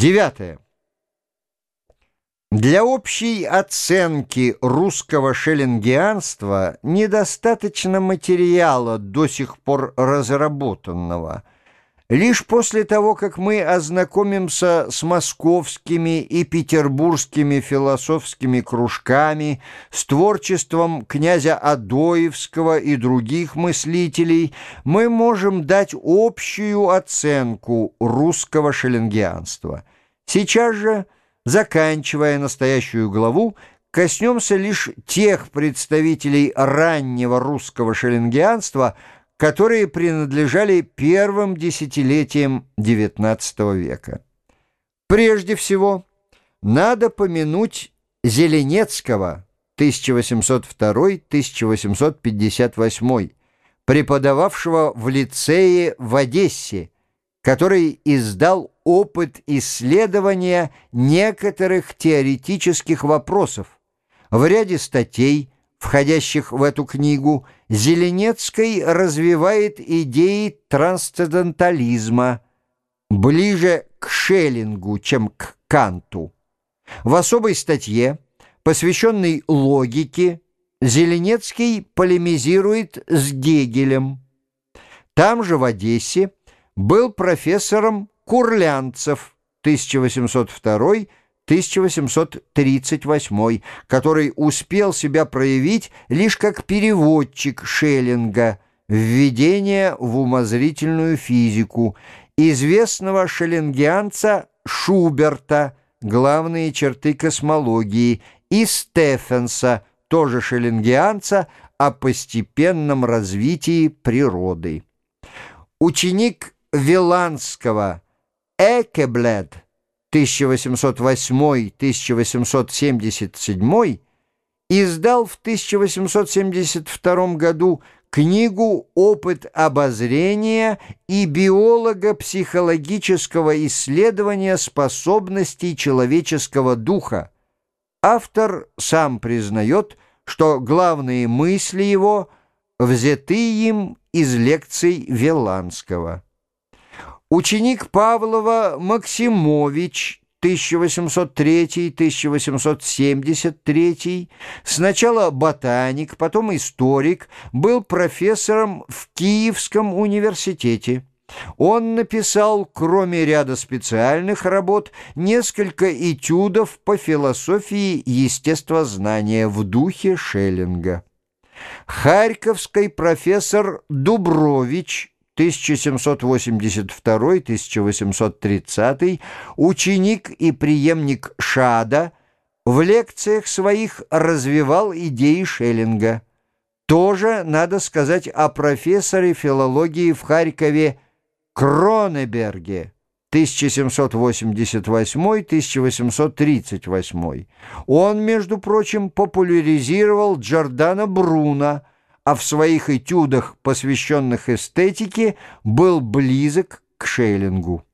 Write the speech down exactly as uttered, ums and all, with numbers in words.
Девятое. Для общей оценки русского шеллингианства недостаточно материала, до сих пор разработанного. Лишь после того, как мы ознакомимся с московскими и петербургскими философскими кружками, с творчеством князя Адоевского и других мыслителей, мы можем дать общую оценку русского шеллингианства. Сейчас же, заканчивая настоящую главу, коснемся лишь тех представителей раннего русского шеллингианства, которые принадлежали первым десятилетиям девятнадцатого века. Прежде всего, надо помянуть Зеленецкого, тысяча восемьсот второй — тысяча восемьсот пятьдесят восьмой, преподававшего в лицее в Одессе, который издал опыт исследования некоторых теоретических вопросов. В ряде статей, входящих в эту книгу, Зеленецкий развивает идеи трансцендентализма, ближе к Шеллингу, чем к Канту. В особой статье, посвященной логике, Зеленецкий полемизирует с Гегелем. Там же, в Одессе, был профессором Курлянцев, тысяча восемьсот второй — тысяча восемьсот тридцать восьмой, который успел себя проявить лишь как переводчик Шеллинга, введение в умозрительную физику, известного шеллингианца Шуберта, главные черты космологии, и Стефенса, тоже шеллингианца, о постепенном развитии природы. Ученик Виланского Экеблед, тысяча восемьсот восьмой — тысяча восемьсот семьдесят седьмой, издал в тысяча восемьсот семьдесят втором году книгу «Опыт обозрения и биолого-психологического исследования способностей человеческого духа». Автор сам признает, что главные мысли его взяты им из лекций Виланского. Ученик Павлова Максимович, тысяча восемьсот третий — тысяча восемьсот семьдесят третий, сначала ботаник, потом историк, был профессором в Киевском университете. Он написал, кроме ряда специальных работ, несколько этюдов по философии естествознания в духе Шеллинга. Харьковский профессор Дубрович, тысяча семьсот восемьдесят второй — тысяча восемьсот тридцатый, ученик и преемник Шада, в лекциях своих развивал идеи Шеллинга. Тоже надо сказать о профессоре филологии в Харькове Кронеберге, тысяча семьсот восемьдесят восьмой — тысяча восемьсот тридцать восьмой. Он, между прочим, популяризировал Джордано Бруно, а в своих этюдах, посвященных эстетике, был близок к Шеллингу.